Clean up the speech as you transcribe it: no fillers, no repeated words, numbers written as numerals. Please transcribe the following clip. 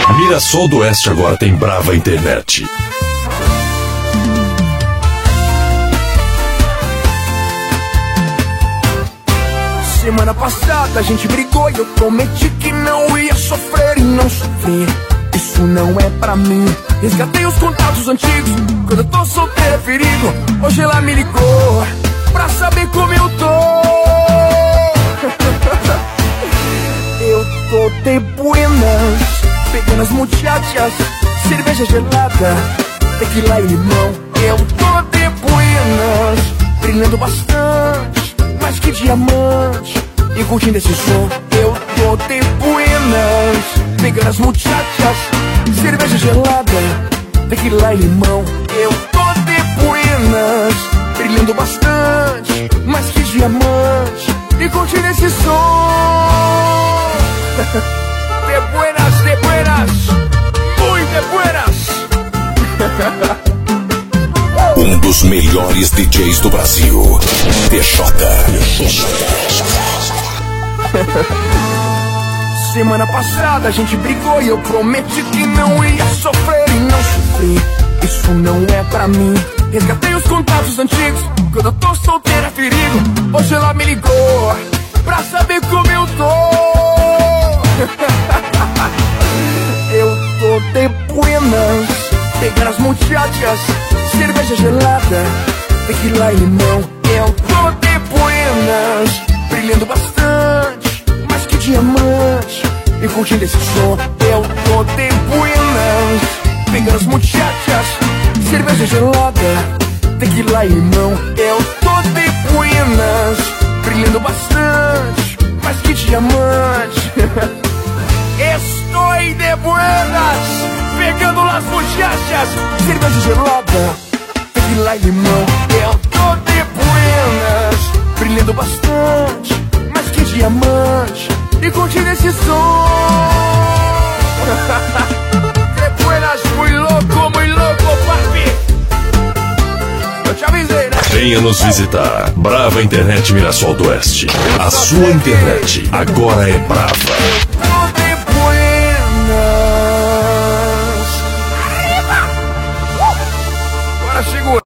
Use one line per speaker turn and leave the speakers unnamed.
Mirassol do Oeste agora tem Brava Internet.
Semana passada a gente brigou e eu prometi que não ia sofrer e não sofri. Isso não é pra mim. Resgatei os contatos antigos. Quando eu tô solteiro é perigo. Hoje ela me ligou pra saber como eu tô. Eu tô de buenas, pegando as muchachas, cerveja gelada, tequila e limão. Eu tô de buenas, brilhando bastante, mais que diamante, e curtindo esse som. Eu tô de buenas, pegando as muchachas, cerveja gelada, tequila e limão. Eu tô de buenas, brilhando bastante, mais que diamante, e curtindo esse som. De buenas, muy de buenas.
Um dos melhores DJs do Brasil, DJ.
Semana passada a gente brigou e eu prometi que não ia sofrer e não sofri. Isso não é pra mim. Resgatei os contatos antigos. Quando eu tô solteiro é perigo. Hoje ela me ligou pra saber como eu tô. Eu tô de buenas, pegando as muchachas, cerveja gelada, tequila e limão. Eu tô de buenas, brilhando bastante, mais que diamante, e curtindo esse som. Eu tô de buenas, pegando as muchachas, cerveja gelada, tequila e limão. Eu tô de buenas, brilhando bastante, mais que diamante. Estou de buenas, pegando las muchachas, cerveja gelada, tequila e limão. Eu tô de buenas, brilhando bastante, mais que diamante, e curtindo esse som. De buenas, muy louco, papi. Eu te avisei, né?
Venha nos visitar. Brava Internet Mirassol do Oeste. A sua internet agora é brava.